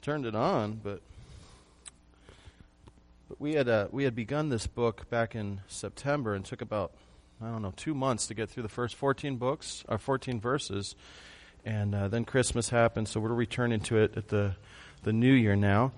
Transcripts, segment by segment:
turned it on, but we had begun this book back in September and took about 2 months to get through the first 14 verses, and then Christmas happened, so we're returning to it at the new year now,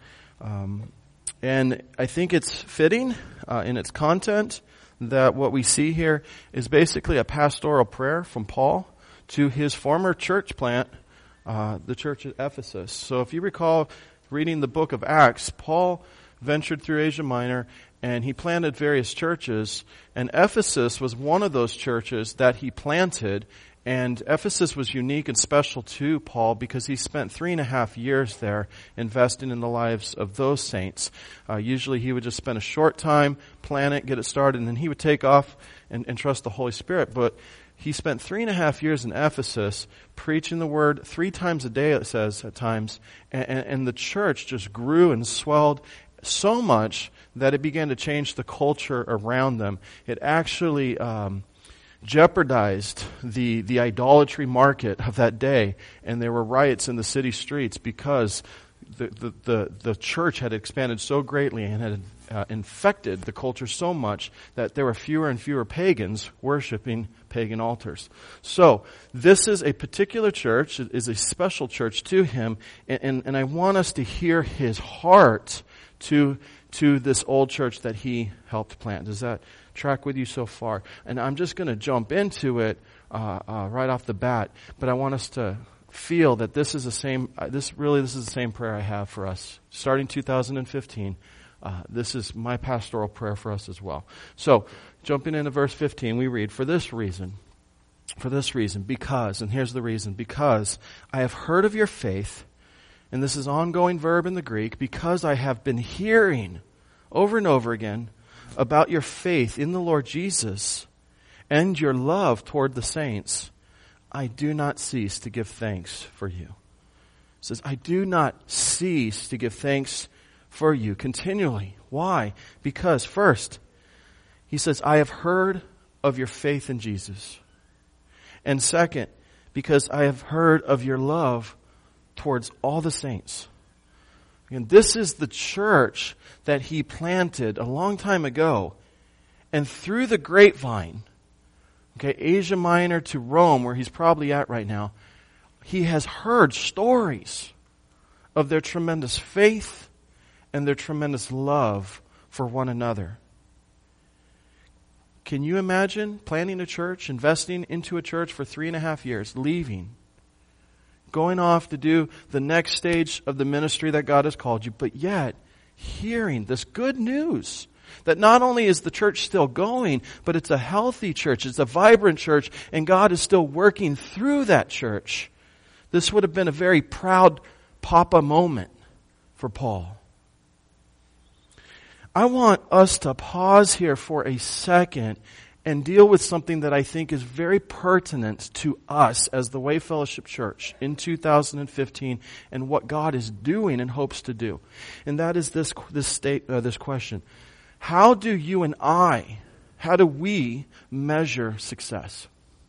and I think it's fitting in its content that what we see here is basically a pastoral prayer from Paul to his former church plant, the church at Ephesus. So if you recall reading the book of Acts, Paul ventured through Asia Minor and he planted various churches, and Ephesus was one of those churches that he planted. And Ephesus was unique and special to Paul because he spent 3.5 years there investing in the lives of those saints. Usually he would just spend a short time, plan it, get it started, and then he would take off and trust the Holy Spirit. But he spent 3.5 years in Ephesus preaching the word 3 times a day, it says at times, and the church just grew and swelled so much that it began to change the culture around them. It actually jeopardized the idolatry market of that day, and there were riots in the city streets because the church had expanded so greatly and had infected the culture so much that there were fewer and fewer pagans worshiping pagan altars. So this is a particular church, it is a special church to him, and I want us to hear his heart to this old church that he helped plant. Does that track with you so far? And I'm just going to jump into it right off the bat, but I want us to feel that this is the same. This is the same prayer I have for us starting 2015. This is my pastoral prayer for us as well. So, jumping into verse 15, we read, for this reason, because, and here's the reason, because I have heard of your faith, and this is ongoing verb in the Greek, because I have been hearing over and over again about your faith in the Lord Jesus and your love toward the saints, I do not cease to give thanks for you. It says, I do not cease to give thanks for you continually. Why? Because first, he says, I have heard of your faith in Jesus. And second, because I have heard of your love towards all the saints. And this is the church that he planted a long time ago. And through the grapevine, Asia Minor to Rome, where he's probably at right now, he has heard stories of their tremendous faith and their tremendous love for one another. Can you imagine planting a church, investing into a church for 3.5 years, leaving, going off to do the next stage of the ministry that God has called you, but yet hearing this good news that not only is the church still going, but it's a healthy church, it's a vibrant church, and God is still working through that church. This would have been a very proud papa moment for Paul. I want us to pause here for a second and deal with something that I think is very pertinent to us as the Way Fellowship Church in 2015 and what God is doing and hopes to do. And that is this question. How do we measure success?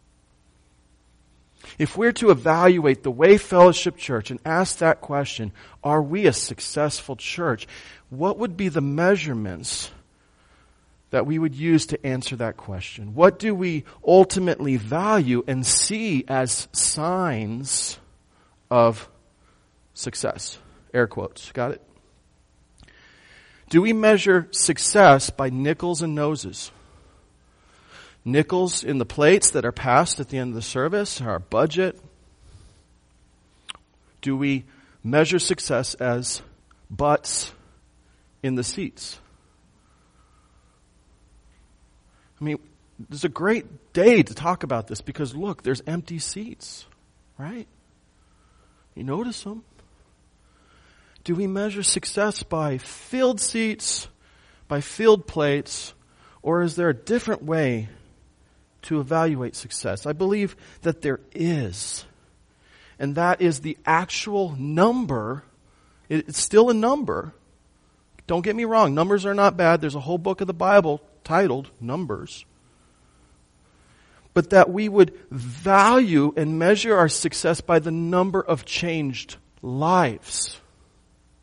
If we're to evaluate the Way Fellowship Church and ask that question, are we a successful church? What would be the measurements that we would use to answer that question? What do we ultimately value and see as signs of success? Air quotes. Got it? Do we measure success by nickels and noses? Nickels in the plates that are passed at the end of the service, our budget? Do we measure success as butts in the seats? I mean, there's a great day to talk about this because look, there's empty seats, right? You notice them. Do we measure success by filled seats, by filled plates, or is there a different way to evaluate success? I believe that there is. And that is the actual number. It's still a number. Don't get me wrong, numbers are not bad. There's a whole book of the Bible titled Numbers. But that we would value and measure our success by the number of changed lives.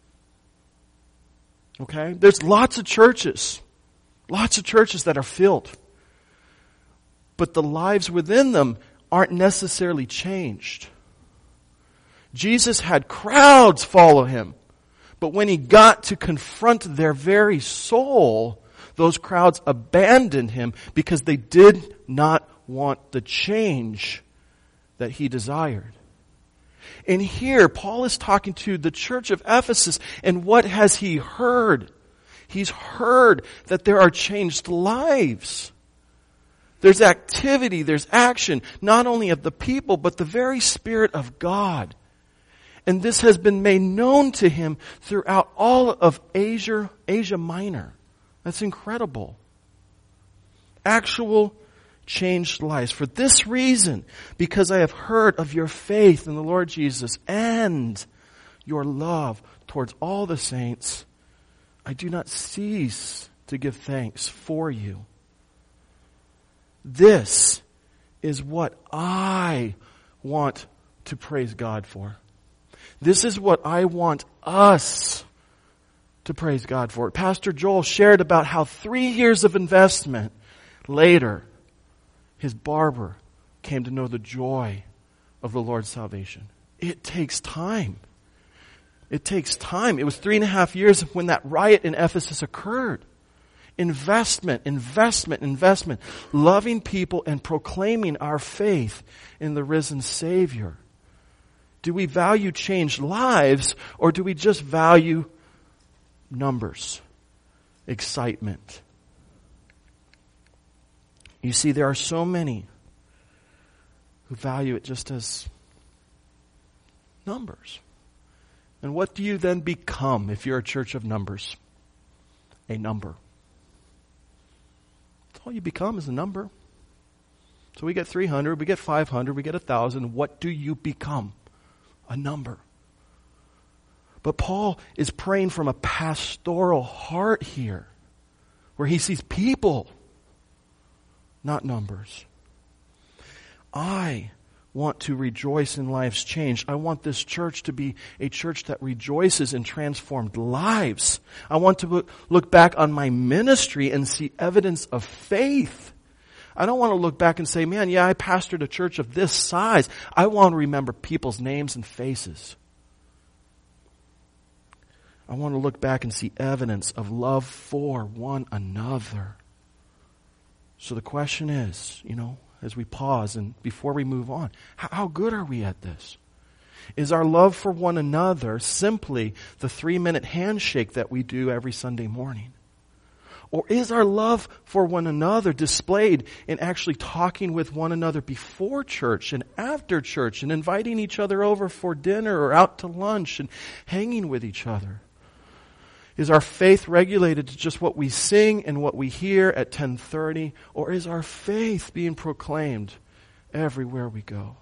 Okay? There's lots of churches that are filled. But the lives within them aren't necessarily changed. Jesus had crowds follow him. But when he got to confront their very soul, those crowds abandoned him because they did not want the change that he desired. And here, Paul is talking to the church of Ephesus, and what has he heard? He's heard that there are changed lives. There's activity, there's action, not only of the people, but the very Spirit of God. And this has been made known to him throughout all of Asia Minor. That's incredible. Actual changed lives. For this reason, because I have heard of your faith in the Lord Jesus and your love towards all the saints, I do not cease to give thanks for you. This is what I want to praise God for. This is what I want us to praise God for. Pastor Joel shared about how 3 years of investment later, his barber came to know the joy of the Lord's salvation. It takes time. It takes time. It was 3.5 years when that riot in Ephesus occurred. Investment. Loving people and proclaiming our faith in the risen Savior. Do we value changed lives, or do we just value numbers, excitement? You see, there are so many who value it just as numbers. And what do you then become if you're a church of numbers? A number. That's all you become is a number. So we get 300, we get 500, we get 1,000. What do you become? A number. But Paul is praying from a pastoral heart here, where he sees people, not numbers. I want to rejoice in lives changed. I want this church to be a church that rejoices in transformed lives. I want to look back on my ministry and see evidence of faith. I don't want to look back and say, man, yeah, I pastored a church of this size. I want to remember people's names and faces. I want to look back and see evidence of love for one another. So the question is, as we pause and before we move on, how good are we at this? Is our love for one another simply the 3-minute handshake that we do every Sunday morning? Or is our love for one another displayed in actually talking with one another before church and after church and inviting each other over for dinner or out to lunch and hanging with each other? Is our faith regulated to just what we sing and what we hear at 10:30? Or is our faith being proclaimed everywhere we go?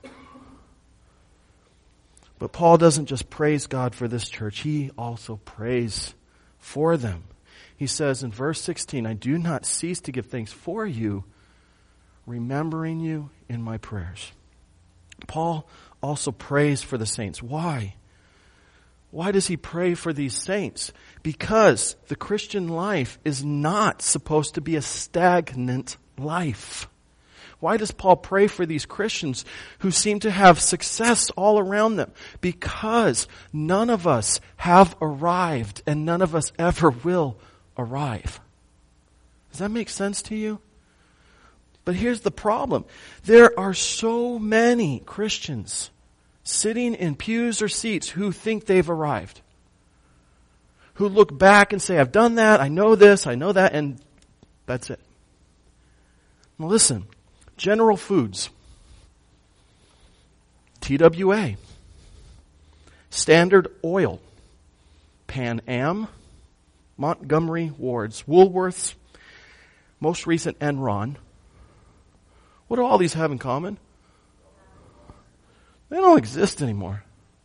But Paul doesn't just praise God for this church. He also prays for them. He says in verse 16, I do not cease to give thanks for you, remembering you in my prayers. Paul also prays for the saints. Why? Why does he pray for these saints? Because the Christian life is not supposed to be a stagnant life. Why does Paul pray for these Christians who seem to have success all around them? Because none of us have arrived and none of us ever will arrive. Does that make sense to you? But here's the problem. There are so many Christians sitting in pews or seats who think they've arrived. Who look back and say, I've done that, I know this, I know that, and that's it. Now listen, General Foods, TWA, Standard Oil, Pan Am, Montgomery Wards, Woolworths, most recent Enron. What do all these have in common? They don't exist anymore.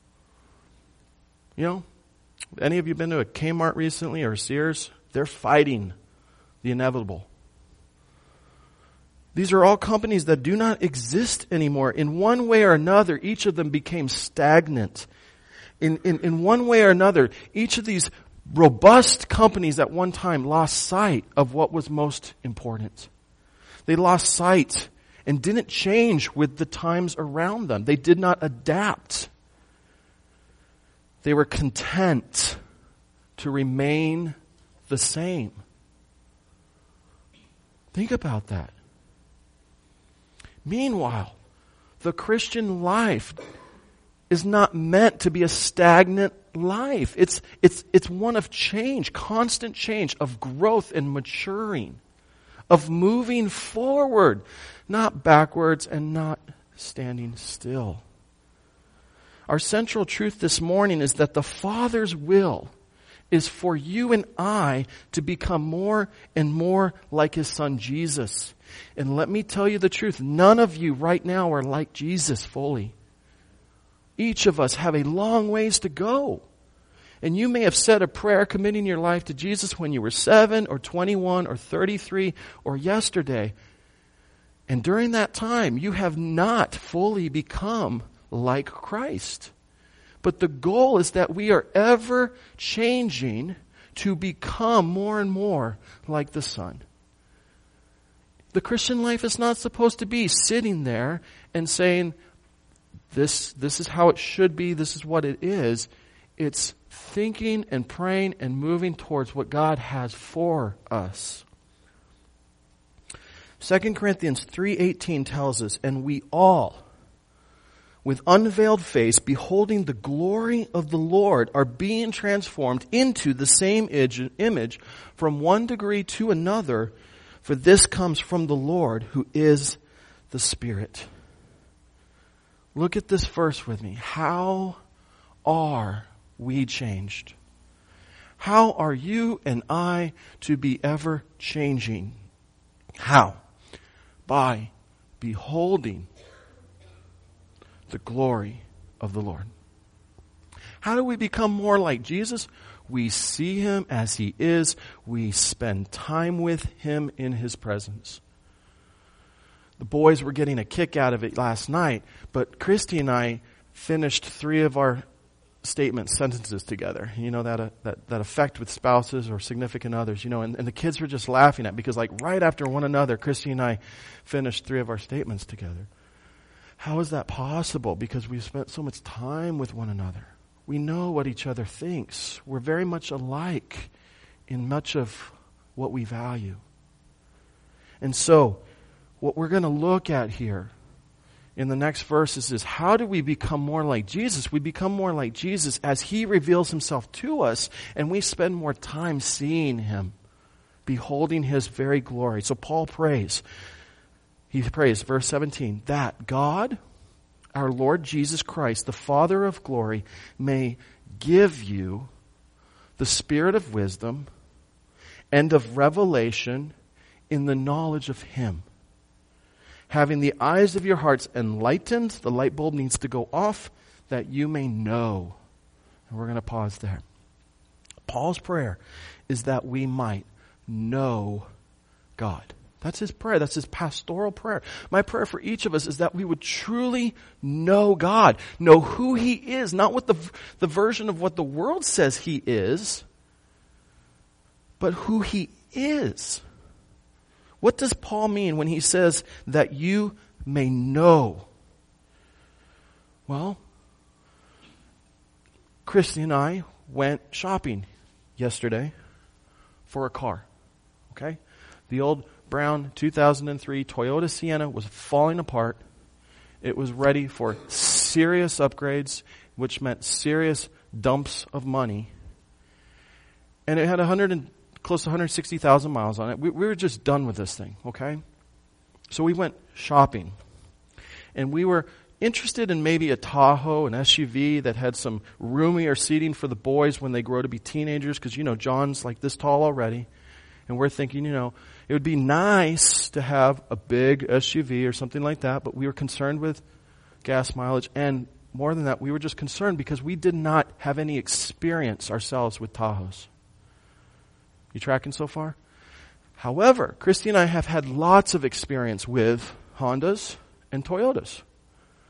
Any of you been to a Kmart recently or Sears? They're fighting the inevitable. These are all companies that do not exist anymore. In one way or another, each of them became stagnant. In one way or another, each of these robust companies at one time lost sight of what was most important. They lost sight and didn't change with the times around them. They did not adapt. They were content to remain the same. Think about that. Meanwhile, the Christian life is not meant to be a stagnant life. It's one of change, constant change, of growth and maturing, of moving forward, not backwards and not standing still. Our central truth this morning is that the Father's will is for you and I to become more and more like His Son Jesus. And let me tell you the truth, none of you right now are like Jesus fully. Each of us have a long ways to go. And you may have said a prayer committing your life to Jesus when you were 7 or 21 or 33 or yesterday. And during that time, you have not fully become like Christ. But the goal is that we are ever changing to become more and more like the Son. The Christian life is not supposed to be sitting there and saying, this is how it should be, this is what it is. It's thinking and praying and moving towards what God has for us. 2 Corinthians 3:18 tells us, and we all, with unveiled face, beholding the glory of the Lord, are being transformed into the same image from one degree to another, for this comes from the Lord, who is the Spirit. Look at this verse with me. How are we changed? How are you and I to be ever changing? How? By beholding the glory of the Lord. How do we become more like Jesus? We see Him as He is. We spend time with Him in His presence. The boys were getting a kick out of it last night, but Christy and I finished 3 of our sentences together. You know, that effect with spouses or significant others, you know, and the kids were just laughing at, because like right after one another, Christy and I finished 3 of our statements together. How is that possible? Because we've spent so much time with one another. We know what each other thinks. We're very much alike in much of what we value. And so, what we're going to look at here in the next verses is, how do we become more like Jesus? We become more like Jesus as He reveals Himself to us, and we spend more time seeing Him, beholding His very glory. So Paul prays. He prays, verse 17, that God, our Lord Jesus Christ, the Father of glory, may give you the spirit of wisdom and of revelation in the knowledge of Him. Having the eyes of your hearts enlightened, the light bulb needs to go off, that you may know. And we're going to pause there. Paul's prayer is that we might know God. That's his prayer. That's his pastoral prayer. My prayer for each of us is that we would truly know God. Know who He is. Not what the version of what the world says He is, but who He is. What does Paul mean when he says that you may know? Well, Christy and I went shopping yesterday for a car. Okay? The old brown 2003 Toyota Sienna was falling apart. It was ready for serious upgrades, which meant serious dumps of money. And it had close to 160,000 miles on it. We were just done with this thing, okay? So we went shopping. And we were interested in maybe a Tahoe, an SUV that had some roomier seating for the boys when they grow to be teenagers, because, you know, John's like this tall already. And we're thinking, you know, it would be nice to have a big SUV or something like that, but we were concerned with gas mileage. And more than that, we were just concerned because we did not have any experience ourselves with Tahoes. You tracking so far? However, Christy and I have had lots of experience with Hondas and Toyotas.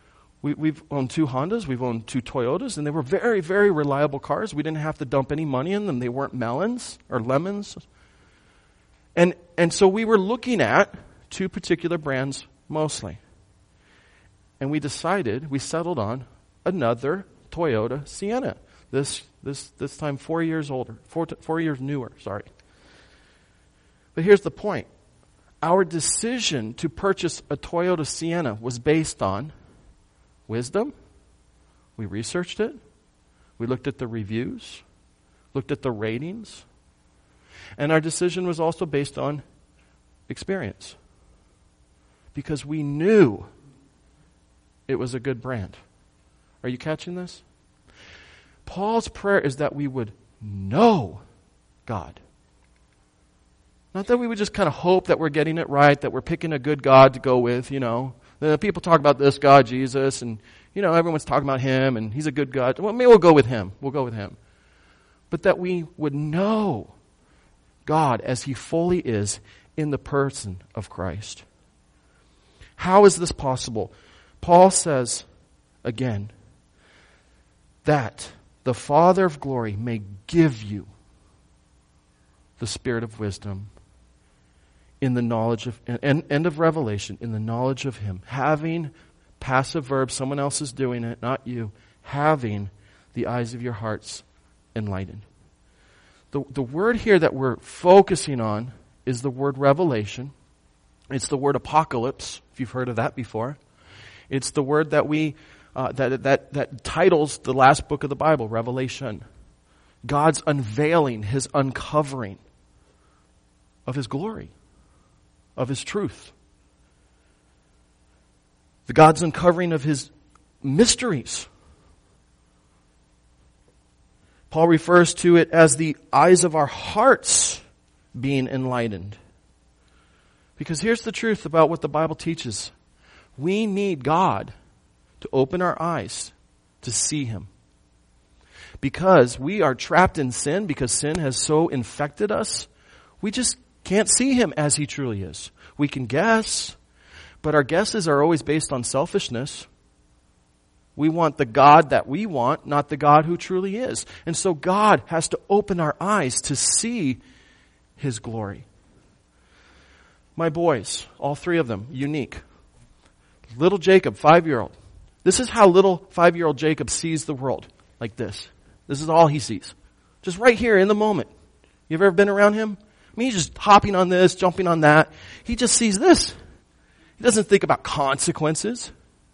We've owned 2 Hondas, we've owned 2 Toyotas, and they were very, very reliable cars. We didn't have to dump any money in them. They weren't melons or lemons. And so we were looking at 2 particular brands mostly. And we settled on another Toyota Sienna. This time 4 years older, 4 years newer, sorry. But here's the point. Our decision to purchase a Toyota Sienna was based on wisdom. We researched it. We looked at the reviews, looked at the ratings. And our decision was also based on experience. Because we knew it was a good brand. Are you catching this? Paul's prayer is that we would know God. Not that we would just kind of hope that we're getting it right, that we're picking a good God to go with, People talk about this God, Jesus, and, everyone's talking about Him, and He's a good God. Well, maybe we'll go with Him. But that we would know God as He fully is in the person of Christ. How is this possible? Paul says, again, that the Father of glory may give you the spirit of wisdom in the knowledge of, and of revelation, in the knowledge of Him. Having, passive verb, someone else is doing it, not you. Having the eyes of your hearts enlightened. The word here that we're focusing on is the word revelation. It's the word apocalypse, if you've heard of that before. It's the word that that titles the last book of the Bible, Revelation. God's unveiling, His uncovering of His glory, of His truth. The God's uncovering of His mysteries. Paul refers to it as the eyes of our hearts being enlightened. Because here's the truth about what the Bible teaches. We need God to open our eyes to see Him. Because we are trapped in sin, because sin has so infected us, we just can't see Him as He truly is. We can guess, but our guesses are always based on selfishness. We want the God that we want, not the God who truly is. And so God has to open our eyes to see His glory. My boys, all 3 of them, unique. Little Jacob, 5-year-old. This is how little 5-year-old Jacob sees the world, like this. This is all he sees. Just right here in the moment. You've ever been around him? I mean, he's just hopping on this, jumping on that. He just sees this. He doesn't think about consequences.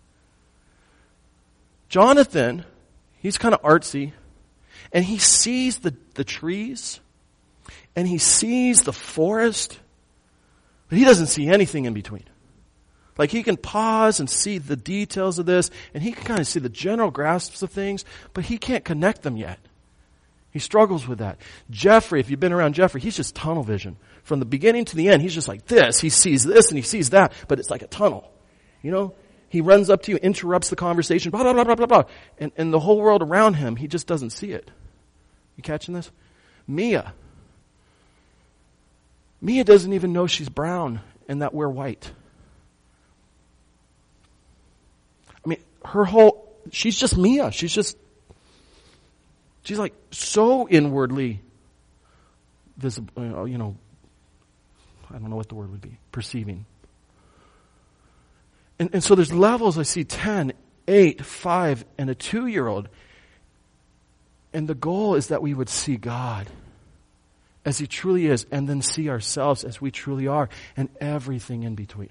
Jonathan, he's kind of artsy, and he sees the trees, and he sees the forest, but he doesn't see anything in between. Like, he can pause and see the details of this, and he can kind of see the general grasps of things, but he can't connect them yet. He struggles with that. Jeffrey, if you've been around Jeffrey, he's just tunnel vision. From the beginning to the end, he's just like this. He sees this and he sees that, but it's like a tunnel. He runs up to you, interrupts the conversation, blah, blah, blah, blah, blah, blah. And the whole world around him, he just doesn't see it. You catching this? Mia doesn't even know she's brown and that we're white. I mean, she's just Mia. She's like so inwardly visible, I don't know what the word would be, perceiving. And so there's levels. I see 10, 8, 5, and a 2-year-old. And the goal is that we would see God as He truly is, and then see ourselves as we truly are, and everything in between.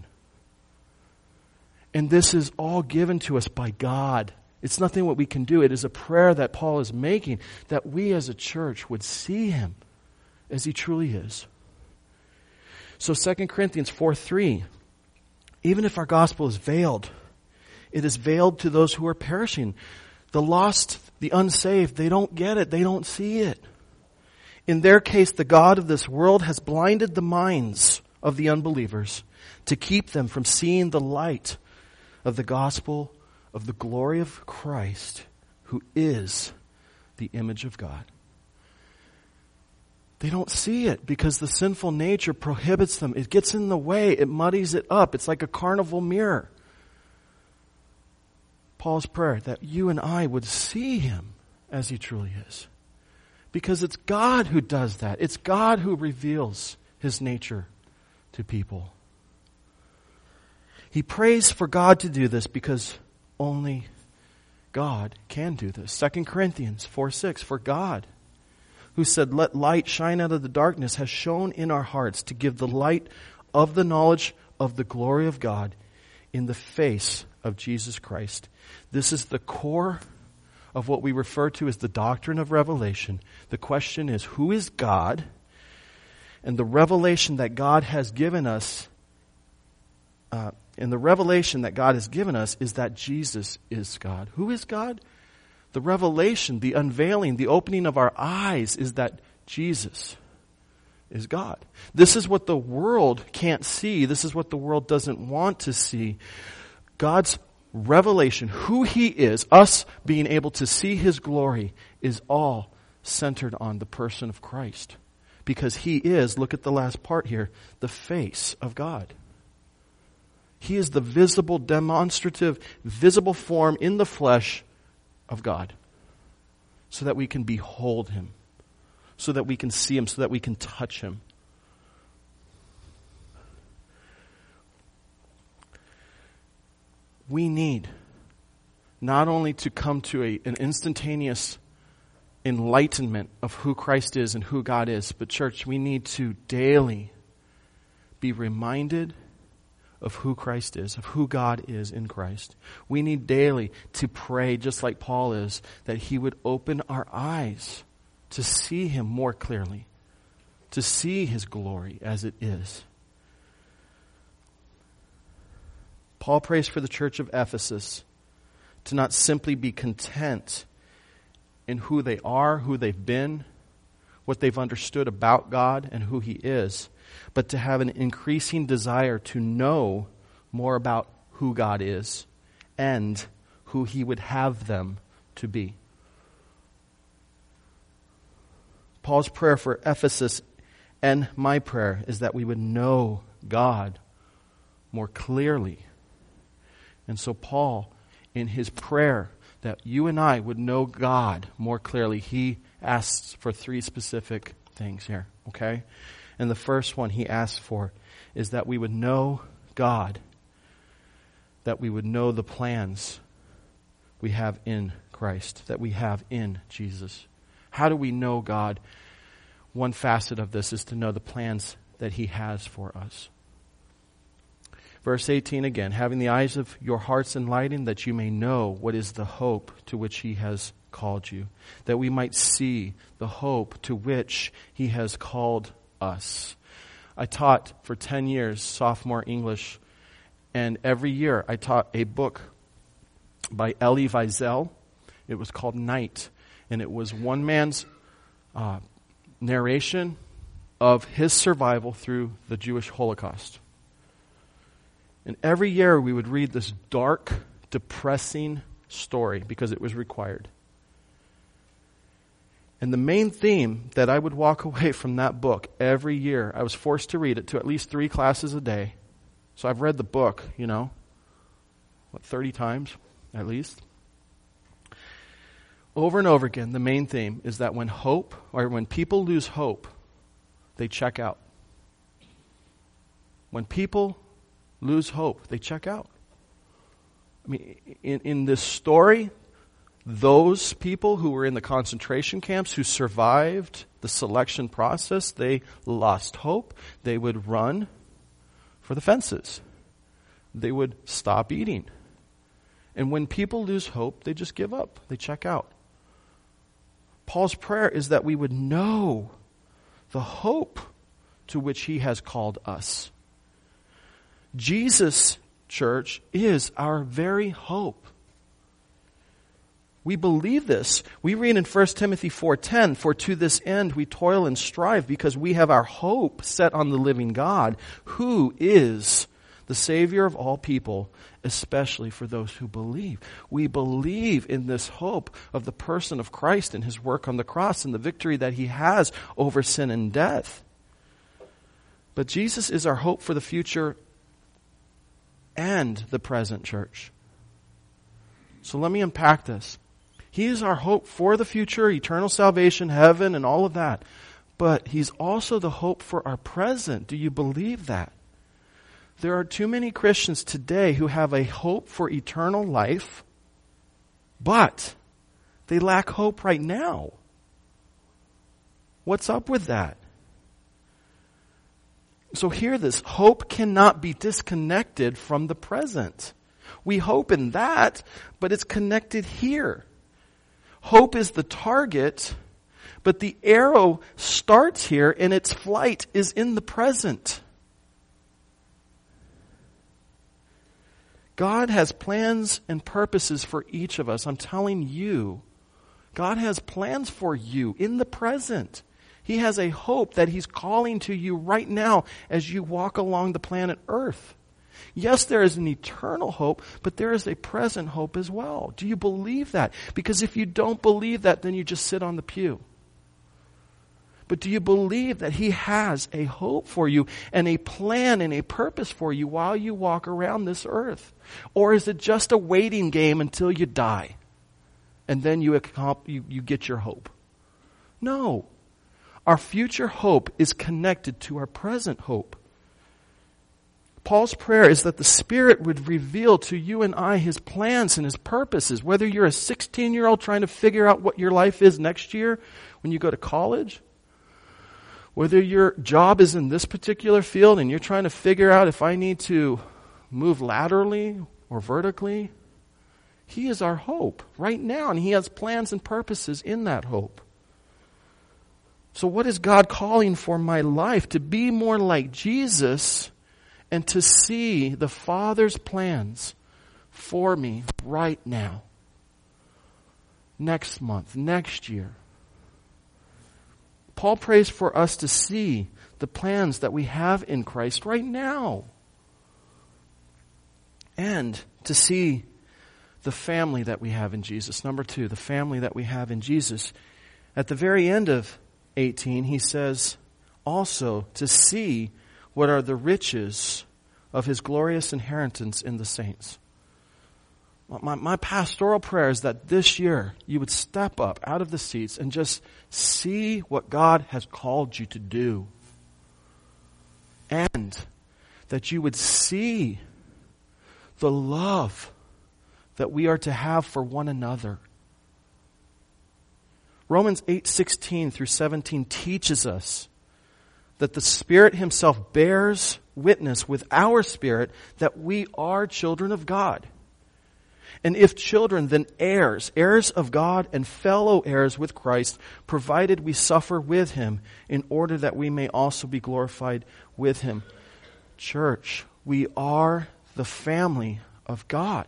And this is all given to us by God. It's nothing what we can do. It is a prayer that Paul is making, that we as a church would see Him as He truly is. So 2 Corinthians 4:3, even if our gospel is veiled, it is veiled to those who are perishing. The lost, the unsaved, they don't get it. They don't see it. In their case, the God of this world has blinded the minds of the unbelievers to keep them from seeing the light of the gospel of the glory of Christ, who is the image of God. They don't see it because the sinful nature prohibits them. It gets in the way. It muddies it up. It's like a carnival mirror. Paul's prayer that you and I would see him as he truly is. Because it's God who does that. It's God who reveals his nature to people. He prays for God to do this because only God can do this. 2 Corinthians 4:6, for God, who said, let light shine out of the darkness, has shone in our hearts to give the light of the knowledge of the glory of God in the face of Jesus Christ. This is the core of what we refer to as the doctrine of revelation. The question is, who is God? And the revelation that God has given us, is that Jesus is God. Who is God? The revelation, the unveiling, the opening of our eyes is that Jesus is God. This is what the world can't see. This is what the world doesn't want to see. God's revelation, who he is, us being able to see his glory, is all centered on the person of Christ. Because he is, look at the last part here, the face of God. He is the visible, demonstrative, visible form in the flesh of God. So that we can behold him. So that we can see him. So that we can touch him. We need not only to come to an instantaneous enlightenment of who Christ is and who God is, but church, we need to daily be reminded of who Christ is, of who God is in Christ. We need daily to pray, just like Paul is, that he would open our eyes to see him more clearly, to see his glory as it is. Paul prays for the church of Ephesus to not simply be content in who they are, who they've been, what they've understood about God and who he is, but to have an increasing desire to know more about who God is and who he would have them to be. Paul's prayer for Ephesus and my prayer is that we would know God more clearly. And so Paul, in his prayer that you and I would know God more clearly, he asks for 3 specific things here, okay? And the first one he asks for is that we would know God, that we would know the plans we have in Christ, that we have in Jesus. How do we know God? One facet of this is to know the plans that he has for us. Verse 18 again, having the eyes of your hearts enlightened, that you may know what is the hope to which he has called you, that we might see the hope to which he has called us. I taught for 10 years sophomore English, and every year I taught a book by Elie Wiesel. It was called Night, and it was one man's narration of his survival through the Jewish Holocaust. And every year we would read this dark, depressing story because it was required. And the main theme that I would walk away from that book every year, I was forced to read it to at least 3 classes a day. So I've read the book, 30 times at least. Over and over again, the main theme is that when people lose hope, they check out. When people lose hope, they check out. I mean, in this story, those people who were in the concentration camps, who survived the selection process, they lost hope. They would run for the fences. They would stop eating. And when people lose hope, they just give up. They check out. Paul's prayer is that we would know the hope to which he has called us. Jesus, church, is our very hope. We believe this. We read in 1 Timothy 4:10, for to this end we toil and strive because we have our hope set on the living God, who is the Savior of all people, especially for those who believe. We believe in this hope of the person of Christ and his work on the cross and the victory that he has over sin and death. But Jesus is our hope for the future and the present, church. So let me unpack this. He is our hope for the future, eternal salvation, heaven, and all of that. But He's also the hope for our present. Do you believe that? There are too many Christians today who have a hope for eternal life, but they lack hope right now. What's up with that? So hear this. Hope cannot be disconnected from the present. We hope in that, but it's connected here. Hope is the target, but the arrow starts here and its flight is in the present. God has plans and purposes for each of us. I'm telling you, God has plans for you in the present. He has a hope that He's calling to you right now as you walk along the planet Earth. Yes, there is an eternal hope, but there is a present hope as well. Do you believe that? Because if you don't believe that, then you just sit on the pew. But do you believe that He has a hope for you and a plan and a purpose for you while you walk around this earth? Or is it just a waiting game until you die and then you get your hope? No. Our future hope is connected to our present hope. Paul's prayer is that the Spirit would reveal to you and I His plans and His purposes. Whether you're a 16-year-old trying to figure out what your life is next year when you go to college, whether your job is in this particular field and you're trying to figure out if I need to move laterally or vertically, He is our hope right now, and He has plans and purposes in that hope. So what is God calling for my life? To be more like Jesus and to see the Father's plans for me right now, next month, next year. Paul prays for us to see the plans that we have in Christ right now. And to see the family that we have in Jesus. Number 2, the family that we have in Jesus. At the very end of 18, he says also to see what are the riches of His glorious inheritance in the saints. My pastoral prayer is that this year you would step up out of the seats and just see what God has called you to do. And that you would see the love that we are to have for one another. Romans 8:16 through 17 teaches us that the Spirit Himself bears witness with our spirit that we are children of God. And if children, then heirs, heirs of God and fellow heirs with Christ, provided we suffer with Him, in order that we may also be glorified with Him. Church, we are the family of God.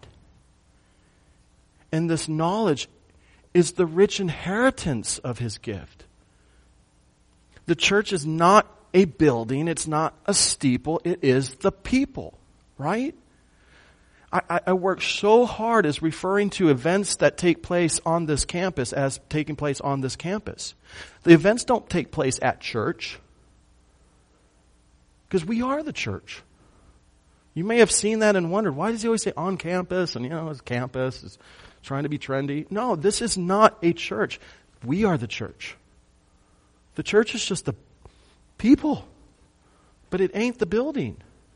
And this knowledge is the rich inheritance of His gift. The church is not a building, it's not a steeple, it is the people, right? I work so hard as referring to events that take place on this campus as taking place on this campus. The events don't take place at church, because we are the church. You may have seen that and wondered, why does he always say on campus? And it's campus, it's trying to be trendy. No, this is not a church. We are the church. The church is just the people, but it ain't the building.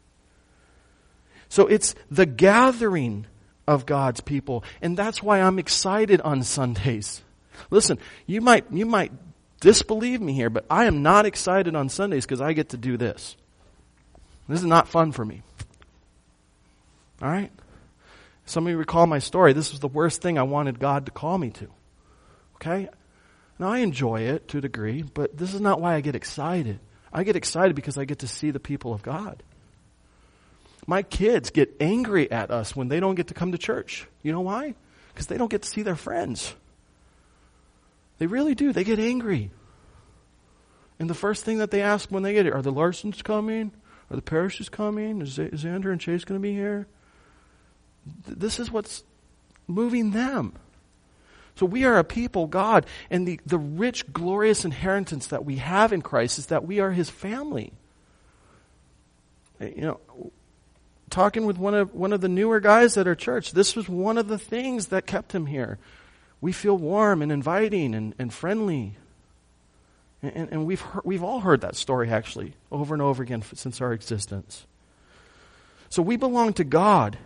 So it's the gathering of God's people. And that's why I'm excited on Sundays. Listen, you might disbelieve me here, but I am not excited on Sundays because I get to do this. This is not fun for me. All right? Some of you recall my story. This was the worst thing I wanted God to call me to. Okay? Now I enjoy it to a degree, but this is not why I get excited. I get excited because I get to see the people of God. My kids get angry at us when they don't get to come to church. You know why? Because they don't get to see their friends. They really do. They get angry. And the first thing that they ask when they get here, are the Larsons coming? Are the Parishes coming? Is Xander and Chase going to be here? This is what's moving them. So we are a people, God, and the rich, glorious inheritance that we have in Christ is that we are His family. You know, talking with one of the newer guys at our church. This was one of the things that kept him here. We feel warm and inviting and friendly. And we've all heard that story, actually, over and over again since our existence. So we belong to God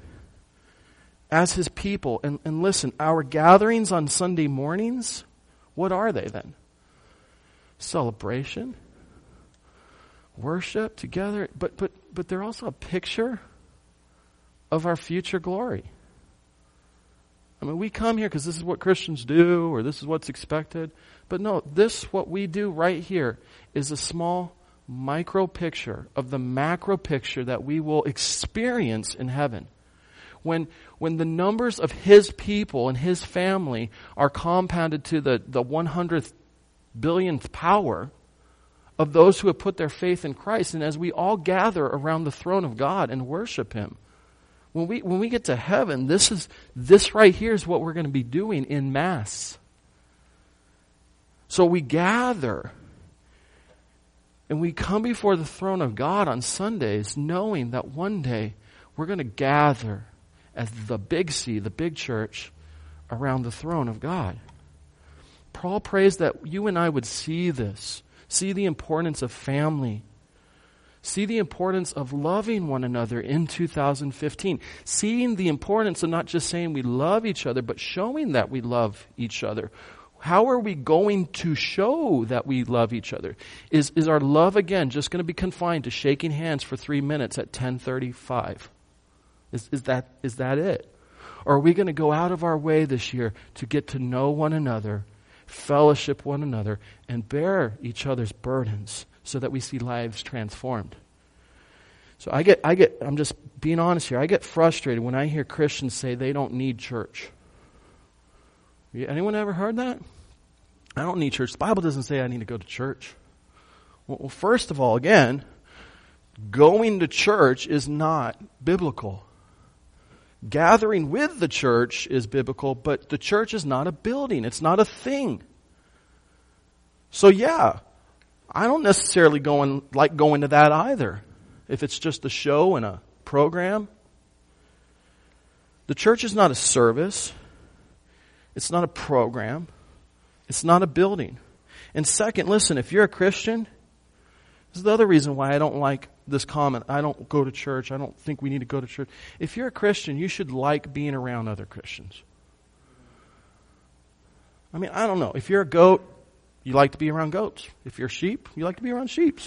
as His people. And listen, our gatherings on Sunday mornings, what are they then? Celebration, worship together, but they're also a picture of our future glory. I mean, we come here because this is what Christians do, or this is what's expected. But no, what we do right here is a small micro picture of the macro picture that we will experience in heaven. When the numbers of His people and His family are compounded to the 100th billionth power of those who have put their faith in Christ, and as we all gather around the throne of God and worship Him, when we get to heaven, this right here is what we're going to be doing in Mass. So we gather and we come before the throne of God on Sundays, knowing that one day we're going to gather as the big C, the big church, around the throne of God. Paul prays that you and I would see this, see the importance of family, see the importance of loving one another in 2015, seeing the importance of not just saying we love each other, but showing that we love each other. How are we going to show that we love each other? Is our love, again, just going to be confined to shaking hands for 3 minutes at 10:35? Is that it? Or are we going to go out of our way this year to get to know one another, fellowship one another, and bear each other's burdens so that we see lives transformed? So I'm just being honest here, I get frustrated when I hear Christians say they don't need church. Anyone ever heard that? I don't need church. The Bible doesn't say I need to go to church. Well, first of all, again, going to church is not biblical. Gathering with the church is biblical, but the church is not a building. It's not a thing. So yeah, I don't necessarily like going to that either. If it's just a show and a program. The church is not a service. It's not a program. It's not a building. And second, listen, if you're a Christian, this is the other reason why I don't like this comment. I don't go to church. I don't think we need to go to church. If you're a Christian, you should like being around other Christians. I mean, I don't know. If you're a goat, you like to be around goats. If you're sheep, you like to be around sheep.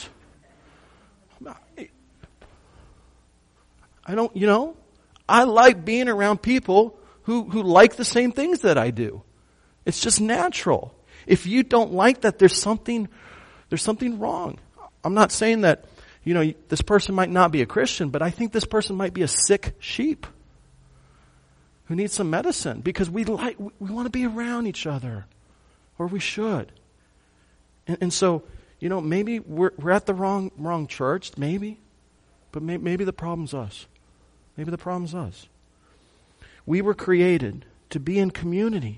I like being around people who like the same things that I do. It's just natural. If you don't like that, there's something wrong. I'm not saying that, this person might not be a Christian, but I think this person might be a sick sheep who needs some medicine because we want to be around each other, or we should. And so, maybe we're at the wrong church, maybe, but maybe the problem's us. Maybe the problem's us. We were created to be in community.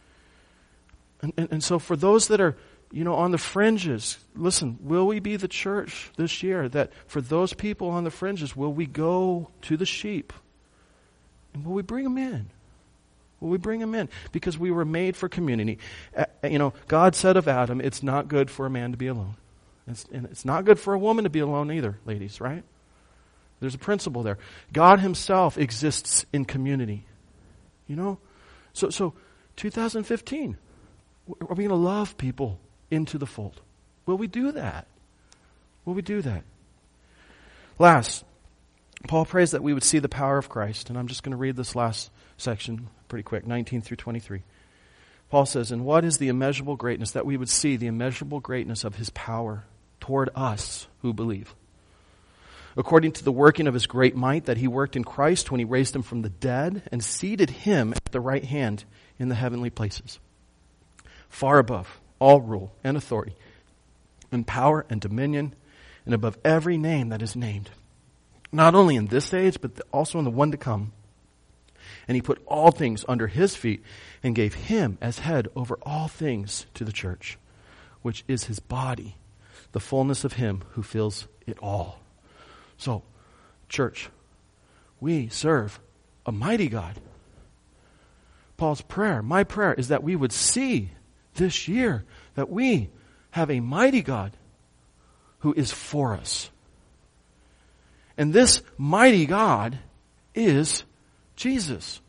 And so for those that are, on the fringes, listen, will we be the church this year that for those people on the fringes, will we go to the sheep? And will we bring them in? Will we bring them in? Because we were made for community. God said of Adam, it's not good for a man to be alone. And it's not good for a woman to be alone either, ladies, right? There's a principle there. God Himself exists in community. So 2015, are we going to love people into the fold? Will we do that? Will we do that? Last, Paul prays that we would see the power of Christ. And I'm just going to read this last section pretty quick, 19 through 23. Paul says, "And what is the immeasurable greatness?" That we would see the immeasurable greatness of His power toward us who believe. "According to the working of His great might that He worked in Christ when He raised Him from the dead and seated Him at the right hand in the heavenly places, far above all rule and authority and power and dominion and above every name that is named, not only in this age but also in the one to come. And He put all things under His feet and gave Him as head over all things to the church, which is His body, the fullness of Him who fills it all." So, church, We serve a mighty God. Paul's prayer, my prayer, is that we would see this year that we have a mighty God who is for us. And this mighty God is Jesus.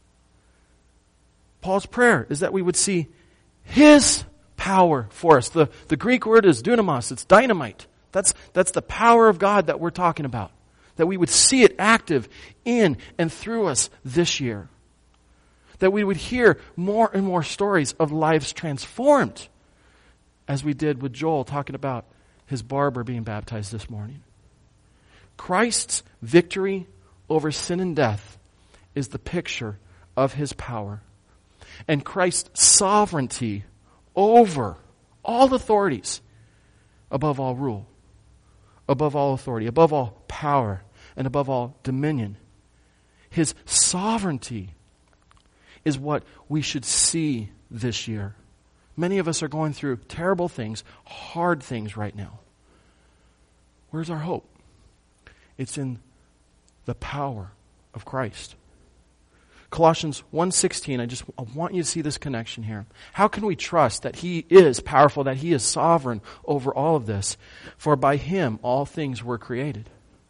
Paul's prayer is that we would see His power for us. The Greek word is dunamis. It's dynamite. That's the power of God that we're talking about. That we would see it active in and through us this year. That we would hear more and more stories of lives transformed, as we did with Joel talking about his barber being baptized this morning. Christ's victory over sin and death is the picture of His power. And Christ's sovereignty over all authorities, above all rule, above all authority, above all power, and above all dominion. His sovereignty is what we should see this year. Many of us are going through terrible things, hard things right now. Where's our hope? It's in the power of Christ. Colossians 1:16, I want you to see this connection here. How can we trust that He is powerful, that He is sovereign over all of this? For by Him all things were created.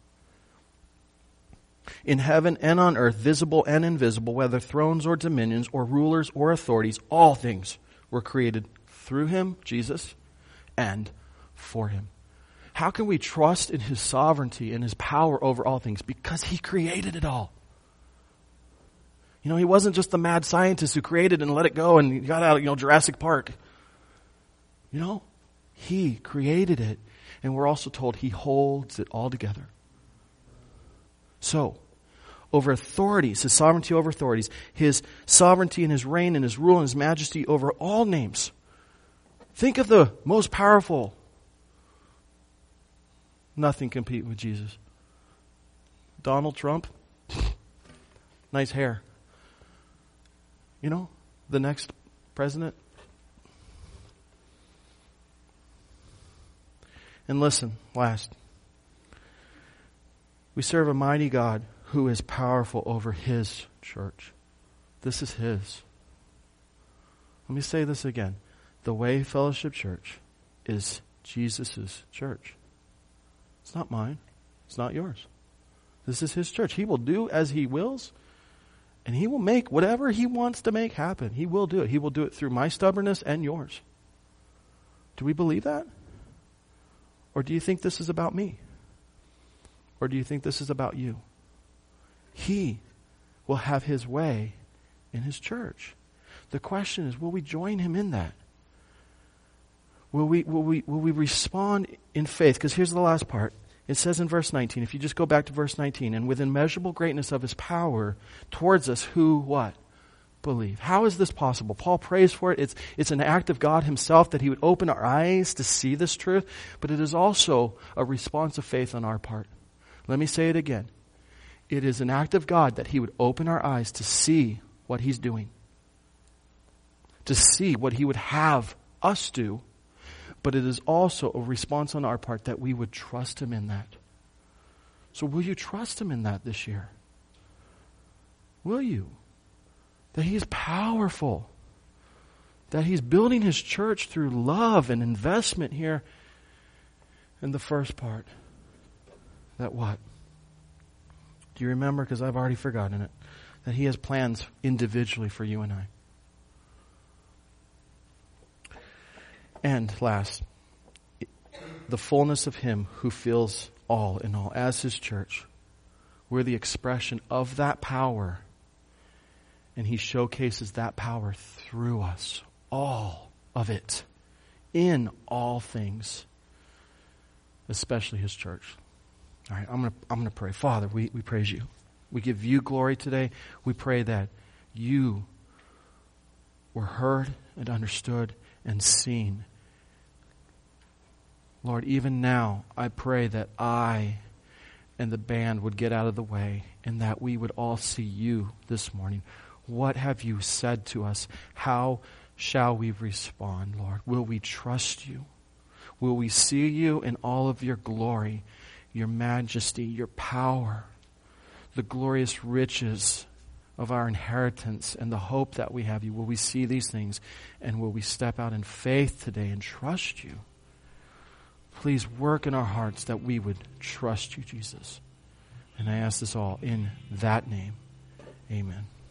In heaven and on earth, visible and invisible, whether thrones or dominions or rulers or authorities, all things were created through Him, Jesus, and for Him. How can we trust in His sovereignty and His power over all things? Because He created it all. You know, He wasn't just the mad scientist who created and let it go and got out, Jurassic Park. You know, He created it. And we're also told He holds it all together. So, over authorities, His sovereignty over authorities, His sovereignty and His reign and His rule and His majesty over all names. Think of the most powerful. Nothing compete with Jesus. Donald Trump, nice hair. You know, the next president. And listen, last. We serve a mighty God who is powerful over His church. This is His. Let me say this again. The Way Fellowship Church is Jesus' church. It's not mine. It's not yours. This is His church. He will do as He wills, and He will make whatever He wants to make happen. He will do it. He will do it through my stubbornness and yours. Do we believe that? Or do you think this is about me? Or do you think this is about you? He will have His way in His church. The question is, will we join Him in that? Will we respond in faith? Because here's the last part. It says in verse 19, if you just go back to verse 19, and with immeasurable greatness of His power towards us who, what? Believe. How is this possible? Paul prays for it. It's an act of God Himself that He would open our eyes to see this truth, but it is also a response of faith on our part. Let me say it again. It is an act of God that He would open our eyes to see what He's doing, to see what He would have us do, but it is also a response on our part that we would trust Him in that. So will you trust Him in that this year? Will you? That He's powerful. That He's building His church through love and investment here in the first part. That what? Do you remember? Because I've already forgotten it. That He has plans individually for you and I. And last, the fullness of Him who fills all in all. As His church, we're the expression of that power. And He showcases that power through us. All of it. In all things. Especially His church. All right, I'm gonna pray. Father, we praise You. We give You glory today. We pray that You were heard and understood and seen. Lord, even now, I pray that I and the band would get out of the way and that we would all see You this morning. What have You said to us? How shall we respond, Lord? Will we trust You? Will we see You in all of Your glory, Your majesty, Your power? the glorious riches of our inheritance and the hope that we have you? Will we see these things, and will we step out in faith today and trust you? Please work in our hearts that we would trust you, Jesus. And I ask this all in that name. Amen.